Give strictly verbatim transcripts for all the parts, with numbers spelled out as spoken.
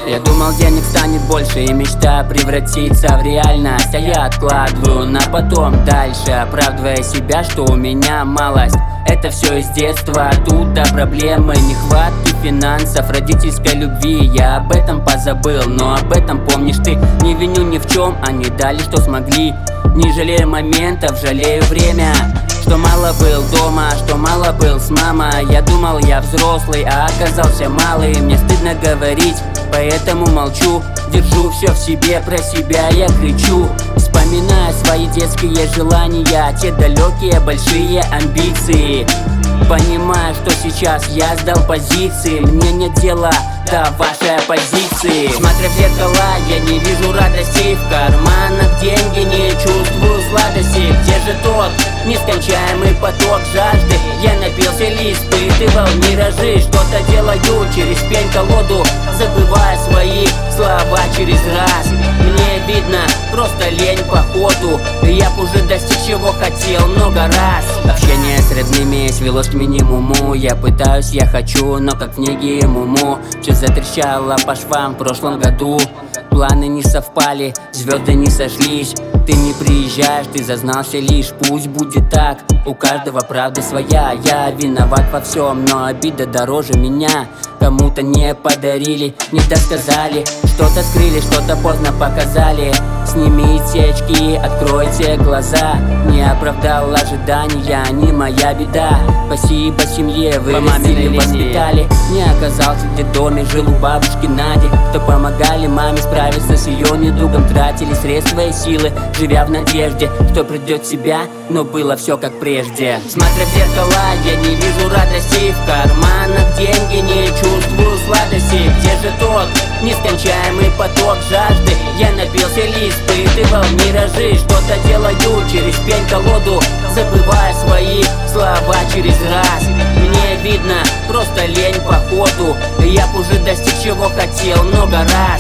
Я думал, денег станет больше и мечта превратится в реальность, а я откладываю на потом дальше, оправдывая себя, что у меня малость. Это все из детства, оттуда проблемы нехватки финансов, родительской любви. Я об этом позабыл, но об этом помнишь ты. Не виню ни в чем, они дали, что смогли. Не жалею моментов, жалею время. Что мало был дома, что мало был с мамой. Я думал, я взрослый, а оказался малый. Мне стыдно говорить, поэтому молчу. Держу все в себе, про себя я кричу. Вспоминаю свои детские желания, те далекие большие амбиции. Понимаю, что сейчас я сдал позиции. Мне нет дела до вашей оппозиции. Смотря в зеркало, я не вижу радости. В карманах деньги, не чувствую сладости. Где же тот нескончаемый поток жажды? Я напился, ли испытывал миражи. Что-то делаю через пень-колоду, забывая свои слова через раз. Мне видно, просто лень походу. Я б уже достиг чего хотел много раз. Общение с родными свелось к минимуму. Я пытаюсь, я хочу, но как в книге Муму. Все затрещало по швам в прошлом году. Планы не совпали, звезды не сошлись. Ты не приезжаешь, ты зазнался лишь. Пусть будет так, у каждого правда своя. Я виноват во всем, но обида дороже меня. Кому-то не подарили, не досказали. Что-то скрыли, что-то поздно показали. Снимите очки, откройте глаза. Не оправдал ожидания, не моя беда. Спасибо семье, вы вырастили, воспитали. Не оказался в детдоме, жил у бабушки Нади. Кто помогали маме справиться с ее недугом. Тратили средства и силы, живя в надежде, что придет в себя, но было все как прежде. Смотря в зеркало, я не вижу радости. В карманах деньги, не чувствую сладости. Где же тот нескончаемый поток жажды? Я напился, ли испытывал миражи. Что-то делаю через пень-колоду, забывая свои слова через раз. Мне видно, просто лень походу. Я б уже достиг чего хотел много раз.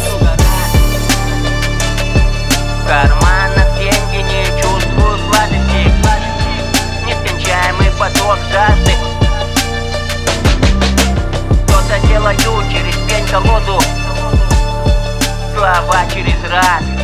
В карманах деньги, не чувствую сладости. Нескончаемый поток жажды. Что-то делаю через пень-колоду, слова через раз.